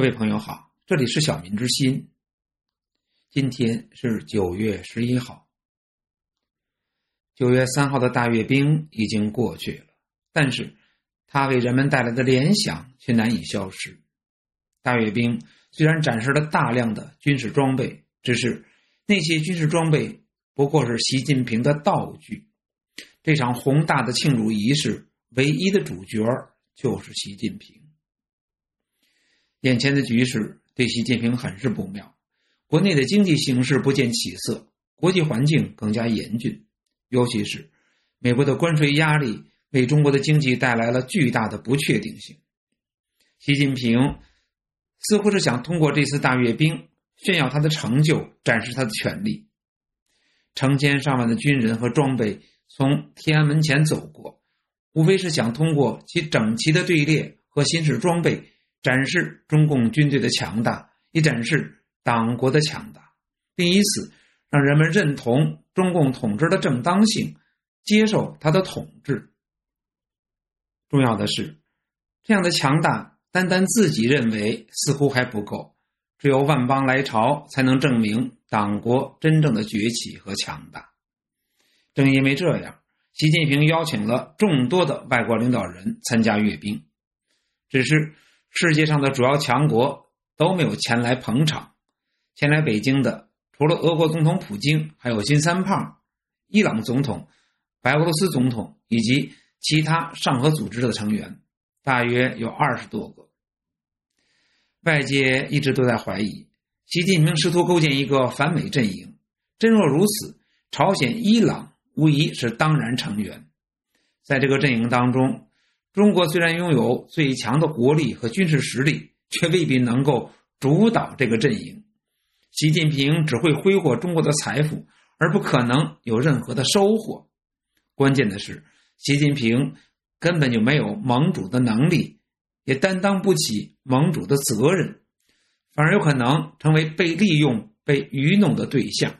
位朋友好，这里是小民之心。今天是9月11号。9月3号的大阅兵已经过去了，但是它为人们带来的联想却难以消失。大阅兵虽然展示了大量的军事装备，只是那些军事装备不过是习近平的道具。这场宏大的庆祝仪式唯一的主角就是习近平。眼前的局势对习近平很是不妙，国内的经济形势不见起色，国际环境更加严峻，尤其是美国的关税压力为中国的经济带来了巨大的不确定性。习近平似乎是想通过这次大阅兵炫耀他的成就，展示他的权力。成千上万的军人和装备从天安门前走过，无非是想通过其整齐的队列和新式装备展示中共军队的强大，也展示党国的强大，并以此让人们认同中共统治的正当性，接受他的统治。重要的是，这样的强大单单自己认为似乎还不够，只有万邦来朝才能证明党国真正的崛起和强大。正因为这样，习近平邀请了众多的外国领导人参加阅兵，只是世界上的主要强国都没有前来捧场。前来北京的除了俄国总统普京，还有金三胖、伊朗总统、白俄罗斯总统以及其他上合组织的成员，大约有20多个。外界一直都在怀疑习近平试图构建一个反美阵营，真若如此，朝鲜、伊朗无疑是当然成员。在这个阵营当中，中国虽然拥有最强的国力和军事实力，却未必能够主导这个阵营。习近平只会挥霍中国的财富，而不可能有任何的收获。关键的是，习近平根本就没有盟主的能力，也担当不起盟主的责任，反而有可能成为被利用、被愚弄的对象。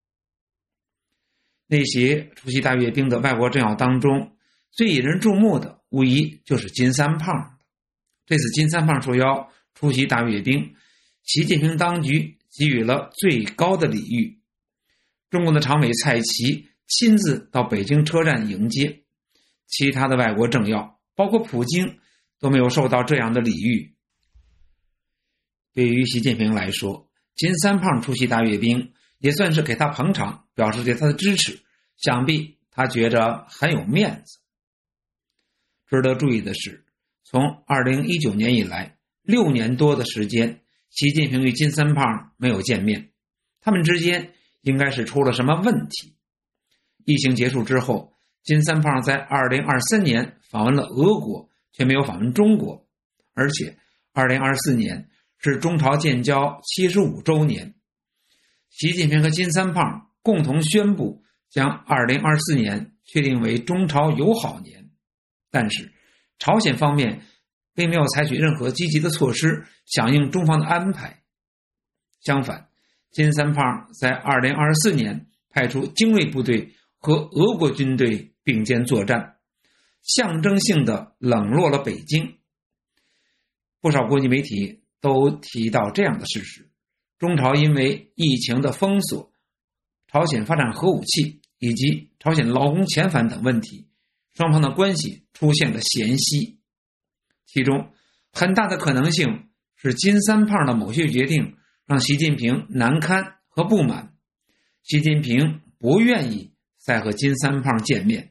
那些出席大阅兵的外国政要当中，最引人注目的无疑就是金三胖。这次金三胖受邀出席大阅兵，习近平当局给予了最高的礼遇。中共的常委蔡奇亲自到北京车站迎接，其他的外国政要包括普京都没有受到这样的礼遇。对于习近平来说，金三胖出席大阅兵也算是给他捧场，表示对他的支持，想必他觉着很有面子。值得注意的是，从2019年以来6年多的时间，习近平与金三胖没有见面，他们之间应该是出了什么问题。疫情结束之后，金三胖在2023年访问了俄国，却没有访问中国，而且2024年是中朝建交75周年。习近平和金三胖共同宣布将2024年确定为中朝友好年，但是朝鲜方面并没有采取任何积极的措施响应中方的安排。相反，金三胖在2024年派出精锐部队和俄国军队并肩作战，象征性地冷落了北京。不少国际媒体都提到这样的事实：中朝因为疫情的封锁、朝鲜发展核武器以及朝鲜劳工遣返等问题，双方的关系出现了嫌隙。其中很大的可能性是金三胖的某些决定让习近平难堪和不满，习近平不愿意再和金三胖见面。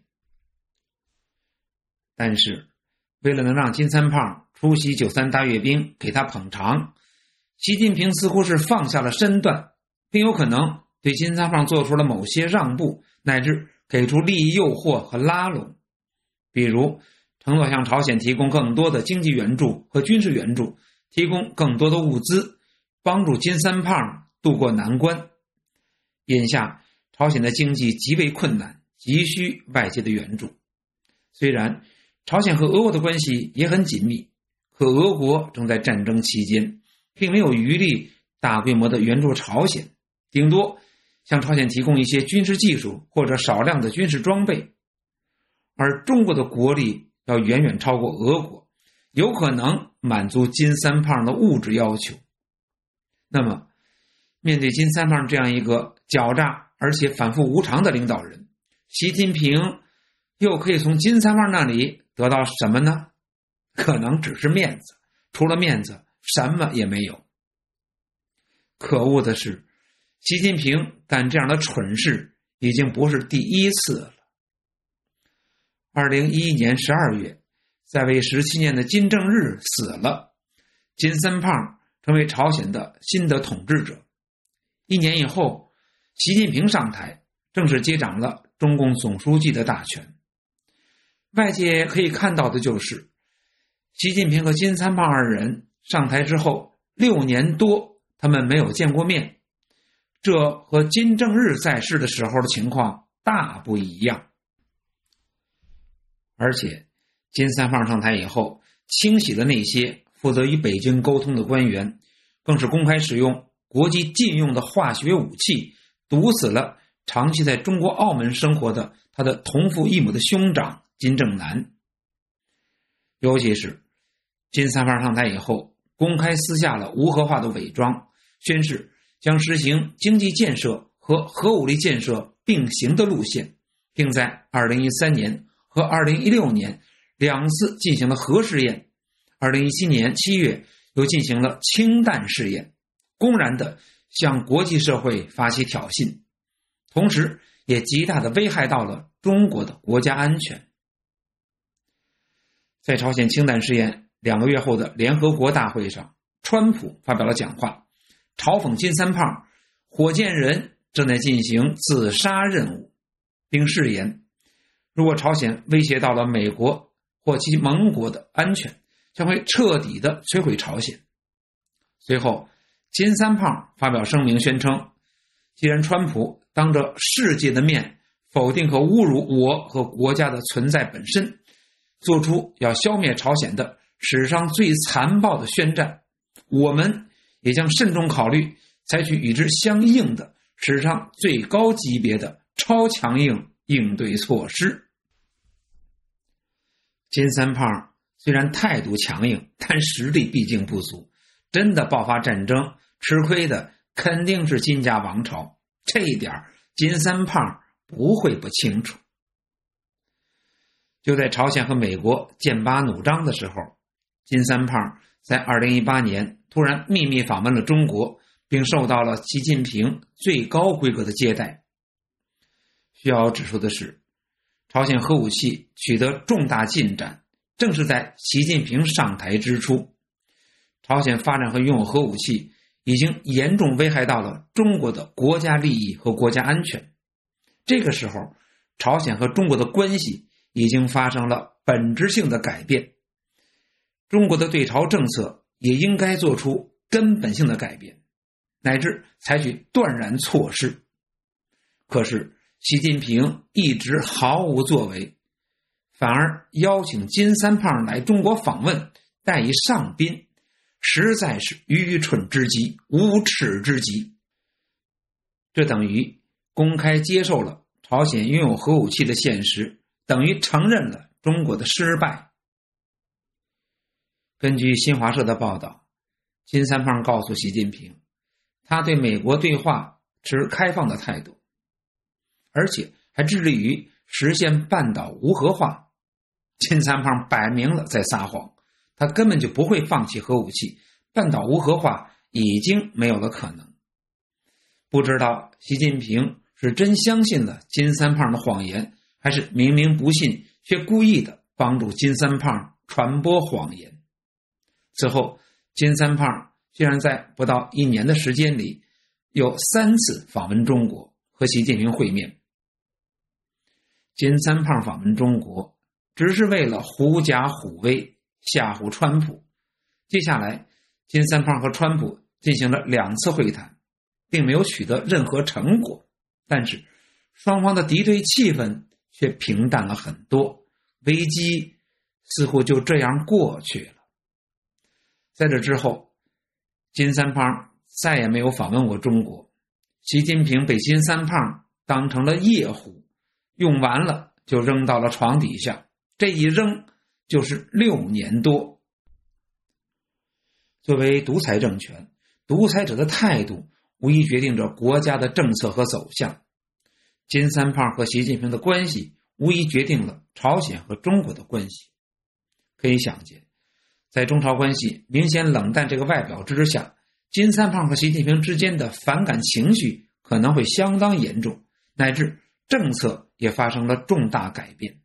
但是为了能让金三胖出席93大阅兵，给他捧场，习近平似乎是放下了身段，并有可能对金三胖做出了某些让步，乃至给出利益诱惑和拉拢。比如承诺向朝鲜提供更多的经济援助和军事援助，提供更多的物资，帮助金三胖渡过难关。眼下朝鲜的经济极为困难，急需外界的援助。虽然朝鲜和俄国的关系也很紧密，可俄国正在战争期间，并没有余力大规模的援助朝鲜，顶多向朝鲜提供一些军事技术或者少量的军事装备。而中国的国力要远远超过俄国， 有可能满足金三胖的物质要求。那么，面对金三胖这样一个狡诈而且反复无常的领导人，习近平又可以从金三胖那里得到什么呢？可能只是面子，除了面子，什么也没有。可恶的是，习近平干这样的蠢事已经不是第一次了。2011年12月，在位17年的金正日死了，金三胖成为朝鲜的新的统治者。1年以后，习近平上台，正式接掌了中共总书记的大权。外界可以看到的就是，习近平和金三胖二人上台之后6年多，他们没有见过面，这和金正日在世的时候的情况大不一样。而且金三胖上台以后，清洗了那些负责与北京沟通的官员，更是公开使用国际禁用的化学武器，毒死了长期在中国澳门生活的他的同父异母的兄长金正男。尤其是金三胖上台以后，公开撕下了无核化的伪装，宣示将实行经济建设和核武力建设并行的路线，并在2013年和2016年2次进行了核试验，2017年7月又进行了氢弹试验，公然地向国际社会发起挑衅，同时也极大地危害到了中国的国家安全。在朝鲜氢弹试验2个月后的联合国大会上，川普发表了讲话，嘲讽金三胖火箭人正在进行自杀任务，并誓言如果朝鲜威胁到了美国或其盟国的安全，将会彻底的摧毁朝鲜。随后，金三胖发表声明宣称，既然川普当着世界的面否定和侮辱我和国家的存在本身，做出要消灭朝鲜的史上最残暴的宣战，我们也将慎重考虑采取与之相应的史上最高级别的超强硬应对措施。金三胖虽然态度强硬，但实力毕竟不足，真的爆发战争，吃亏的肯定是金家王朝，这一点金三胖不会不清楚。就在朝鲜和美国剑拔弩张的时候，金三胖在2018年突然秘密访问了中国，并受到了习近平最高规格的接待。需要指出的是，朝鲜核武器取得重大进展，正是在习近平上台之初。朝鲜发展和拥有核武器已经严重危害到了中国的国家利益和国家安全。这个时候，朝鲜和中国的关系已经发生了本质性的改变，中国的对朝政策也应该做出根本性的改变，乃至采取断然措施。可是习近平一直毫无作为，反而邀请金三胖来中国访问，待以上宾，实在是愚蠢之极，无耻之极。这等于公开接受了朝鲜拥有核武器的现实，等于承认了中国的失败。根据新华社的报道，金三胖告诉习近平，他对美国对话持开放的态度，而且还致力于实现半岛无核化。金三胖摆明了在撒谎，他根本就不会放弃核武器，半岛无核化已经没有了可能。不知道习近平是真相信了金三胖的谎言，还是明明不信却故意的帮助金三胖传播谎言。此后，金三胖居然在不到1年的时间里有3次访问中国，和习近平会面。金三胖访问中国只是为了狐假虎威，吓唬川普。接下来，金三胖和川普进行了2次会谈，并没有取得任何成果，但是双方的敌对气氛却平淡了很多，危机似乎就这样过去了。在这之后，金三胖再也没有访问过中国，习近平被金三胖当成了夜壶，用完了就扔到了床底下，这一扔就是6年多。 作为独裁政权，独裁者的态度无疑决定着国家的政策和走向。金三胖和习近平的关系无疑决定了朝鲜和中国的关系。可以想见，在中朝关系明显冷淡这个外表之下，金三胖和习近平之间的反感情绪可能会相当严重，乃至政策也发生了重大改变。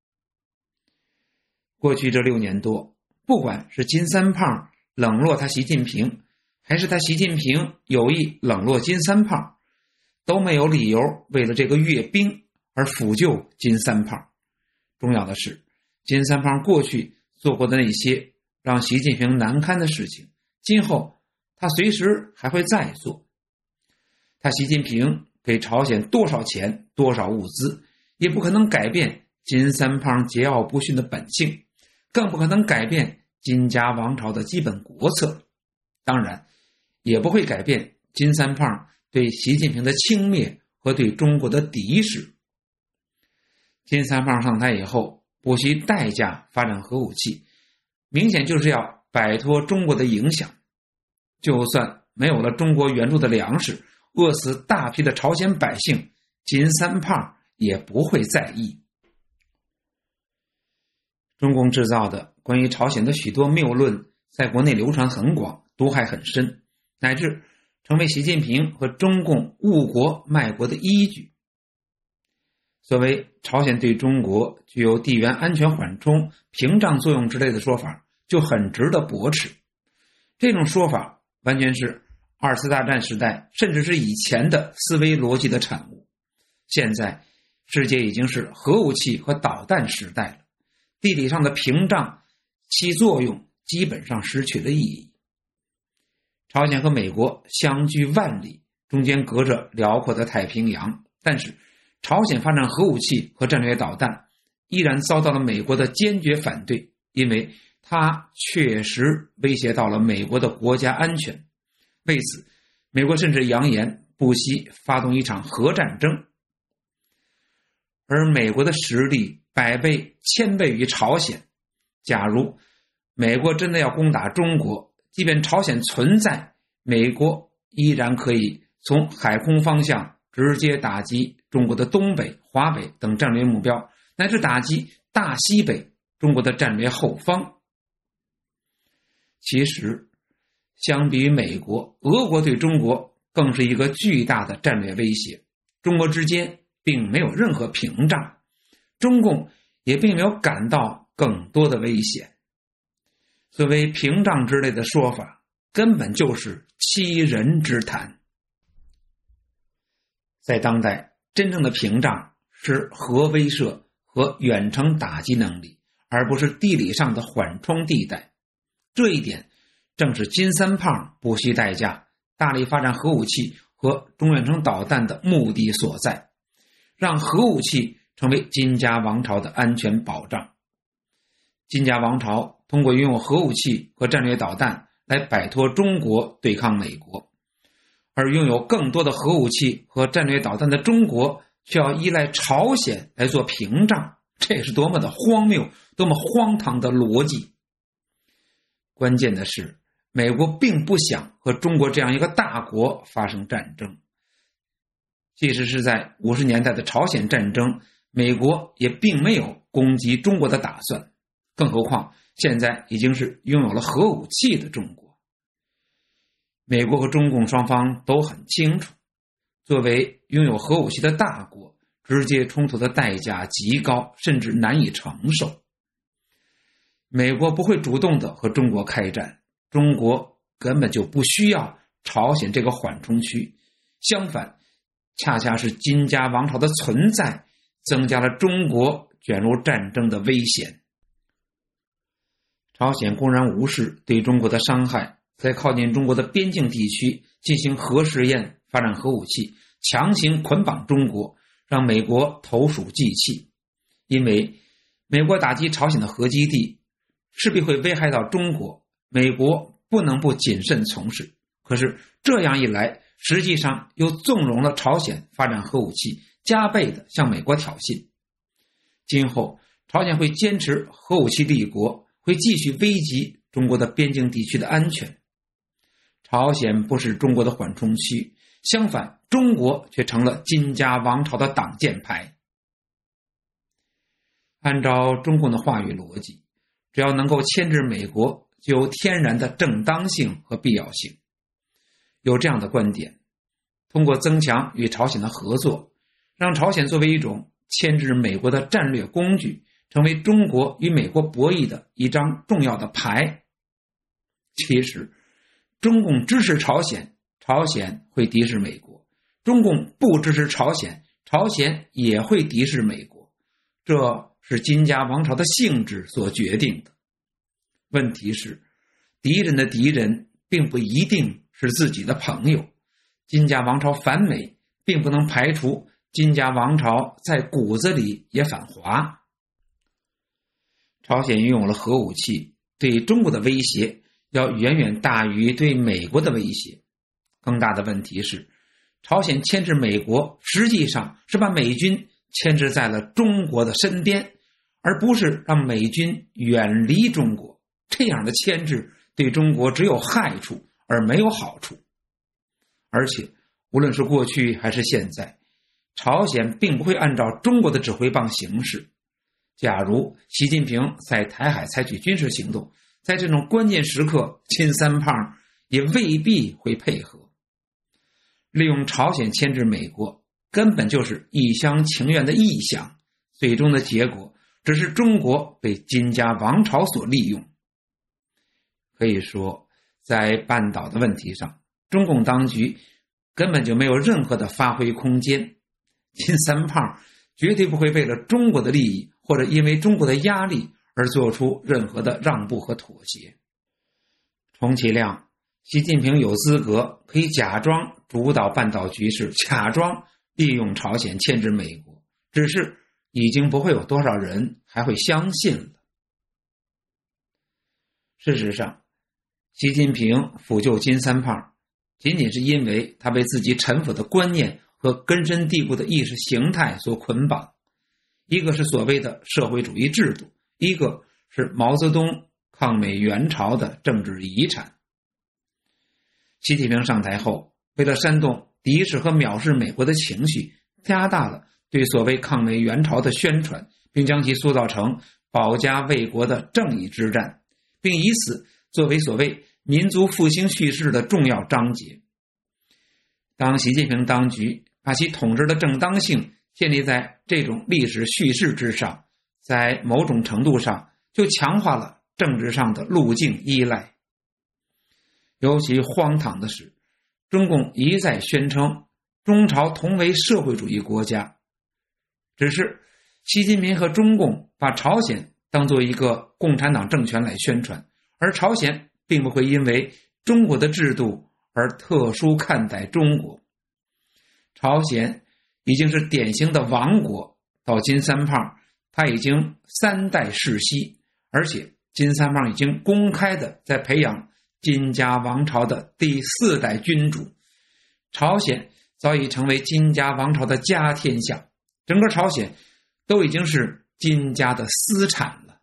过去这6年多，不管是金三胖冷落他习近平，还是他习近平有意冷落金三胖，都没有理由为了这个阅兵而抚救金三胖。重要的是，金三胖过去做过的那些让习近平难堪的事情，今后他随时还会再做。他习近平给朝鲜多少钱多少物资，也不可能改变金三胖桀骜不驯的本性，更不可能改变金家王朝的基本国策，当然也不会改变金三胖对习近平的轻蔑和对中国的敌视。金三胖上台以后，不惜代价发展核武器，明显就是要摆脱中国的影响。就算没有了中国援助的粮食，饿死大批的朝鲜百姓，金三胖也不会在意。中共制造的关于朝鲜的许多谬论在国内流传很广，毒害很深，乃至成为习近平和中共误国卖国的依据。所谓朝鲜对中国具有地缘安全缓冲、屏障作用之类的说法，就很值得驳斥。这种说法完全是2次大战时代甚至是以前的思维逻辑的产物。现在世界已经是核武器和导弹时代了，地理上的屏障其作用基本上失去了意义。朝鲜和美国相距万里，中间隔着辽阔的太平洋，但是朝鲜发展核武器和战略导弹依然遭到了美国的坚决反对，因为它确实威胁到了美国的国家安全。为此，美国甚至扬言不惜发动一场核战争。而美国的实力100倍、1000倍于朝鲜，假如美国真的要攻打中国，即便朝鲜存在，美国依然可以从海空方向直接打击中国的东北、华北等战略目标，乃至打击大西北中国的战略后方。其实相比于美国，俄国对中国更是一个巨大的战略威胁。中国之间并没有任何屏障，中共也并没有感到更多的危险。所谓屏障之类的说法，根本就是欺人之谈。在当代，真正的屏障是核威慑和远程打击能力，而不是地理上的缓冲地带。这一点正是金三胖不惜代价大力发展核武器和中远程导弹的目的所在，让核武器成为金家王朝的安全保障。金家王朝通过拥有核武器和战略导弹来摆脱中国，对抗美国，而拥有更多的核武器和战略导弹的中国却要依赖朝鲜来做屏障，这是多么的荒谬，多么荒唐的逻辑。关键的是，美国并不想和中国这样一个大国发生战争。即使是在50年代的朝鲜战争，美国也并没有攻击中国的打算，更何况现在已经是拥有了核武器的中国。美国和中共双方都很清楚，作为拥有核武器的大国，直接冲突的代价极高，甚至难以承受。美国不会主动的和中国开战，中国根本就不需要朝鲜这个缓冲区，相反，恰恰是金家王朝的存在增加了中国卷入战争的危险。朝鲜公然无视对中国的伤害，在靠近中国的边境地区进行核试验，发展核武器，强行捆绑中国，让美国投鼠忌器。因为美国打击朝鲜的核基地势必会危害到中国，美国不能不谨慎从事。可是这样一来，实际上又纵容了朝鲜发展核武器，加倍的向美国挑衅。今后朝鲜会坚持核武器立国，会继续危及中国的边境地区的安全。 朝鲜不是中国的缓冲区，相反，中国却成了金家王朝的挡箭牌。按照中共的话语逻辑，只要能够牵制美国，就有天然的正当性和必要性。有这样的观点，通过增强与朝鲜的合作，让朝鲜作为一种牵制美国的战略工具，成为中国与美国博弈的一张重要的牌。其实，中共支持朝鲜，朝鲜会敌视美国；中共不支持朝鲜，朝鲜也会敌视美国。这是金家王朝的性质所决定的。问题是，敌人的敌人并不一定是自己的朋友。金家王朝反美，并不能排除金家王朝在骨子里也反华。朝鲜拥有了核武器，对中国的威胁要远远大于对美国的威胁。更大的问题是，朝鲜牵制美国，实际上是把美军牵制在了中国的身边，而不是让美军远离中国。这样的牵制对中国只有害处，而没有好处。而且，无论是过去还是现在，朝鲜并不会按照中国的指挥棒行事。假如习近平在台海采取军事行动，在这种关键时刻，金三胖也未必会配合。利用朝鲜牵制美国，根本就是一厢情愿的臆想，最终的结果只是中国被金家王朝所利用。可以说，在半岛的问题上，中共当局根本就没有任何的发挥空间。金三胖绝对不会为了中国的利益，或者因为中国的压力而做出任何的让步和妥协。充其量，习近平有资格可以假装主导半岛局势，假装利用朝鲜牵制美国，只是已经不会有多少人还会相信了。事实上，习近平辅救金三胖，仅仅是因为他被自己陈腐的观念和根深蒂固的意识形态所捆绑。一个是所谓的社会主义制度，一个是毛泽东抗美援朝的政治遗产。习近平上台后，为了煽动敌视和藐视美国的情绪，加大了对所谓抗美援朝的宣传，并将其塑造成保家卫国的正义之战，并以此作为所谓民族复兴叙事的重要章节。当习近平当局把其统治的正当性建立在这种历史叙事之上，在某种程度上就强化了政治上的路径依赖。尤其荒唐的是，中共一再宣称中朝同为社会主义国家，只是习近平和中共把朝鲜当作一个共产党政权来宣传，而朝鲜并不会因为中国的制度而特殊看待中国。朝鲜已经是典型的亡国，到金三胖他已经3代世袭，而且金三胖已经公开的在培养金家王朝的第4代君主。朝鲜早已成为金家王朝的家天下，整个朝鲜都已经是金家的私产了。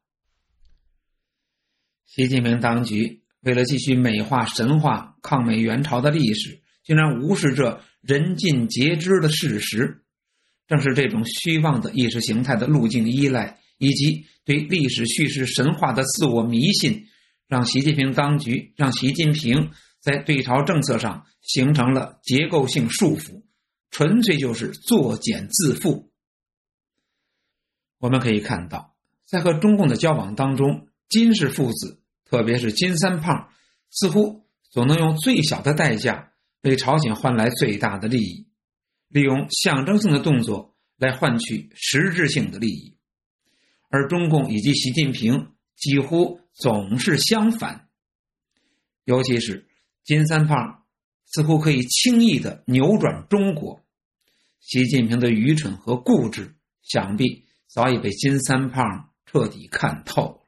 习近平当局为了继续美化神话抗美援朝的历史，竟然无视这人尽皆知的事实。正是这种虚妄的意识形态的路径依赖，以及对历史叙事神话的自我迷信，让习近平当局让习近平在对朝政策上形成了结构性束缚，纯粹就是作茧自缚。我们可以看到，在和中共的交往当中，金氏父子，特别是金三胖，似乎总能用最小的代价为朝鲜换来最大的利益，利用象征性的动作来换取实质性的利益。而中共以及习近平几乎总是相反，尤其是金三胖似乎可以轻易地扭转中国。习近平的愚蠢和固执，想必早已被金三胖彻底看透了。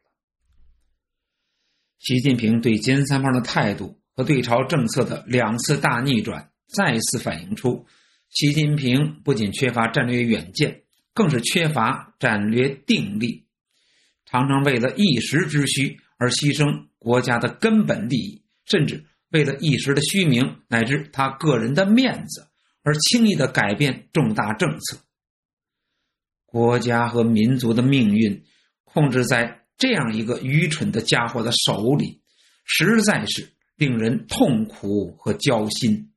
习近平对金三胖的态度和对朝政策的2次大逆转，再次反映出习近平不仅缺乏战略远见，更是缺乏战略定力，常常为了一时之需而牺牲国家的根本利益，甚至为了一时的虚名乃至他个人的面子而轻易地改变重大政策。国家和民族的命运控制在这样一个愚蠢的家伙的手里，实在是令人痛苦和焦心。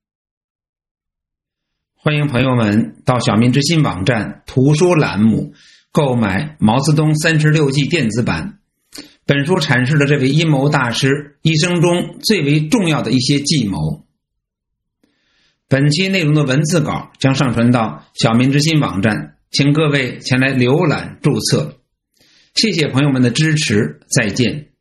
欢迎朋友们到小民之心网站图书栏目购买《毛泽东36计》电子版。本书阐释了这位阴谋大师一生中最为重要的一些计谋。本期内容的文字稿将上传到小民之心网站，请各位前来浏览注册。谢谢朋友们的支持，再见。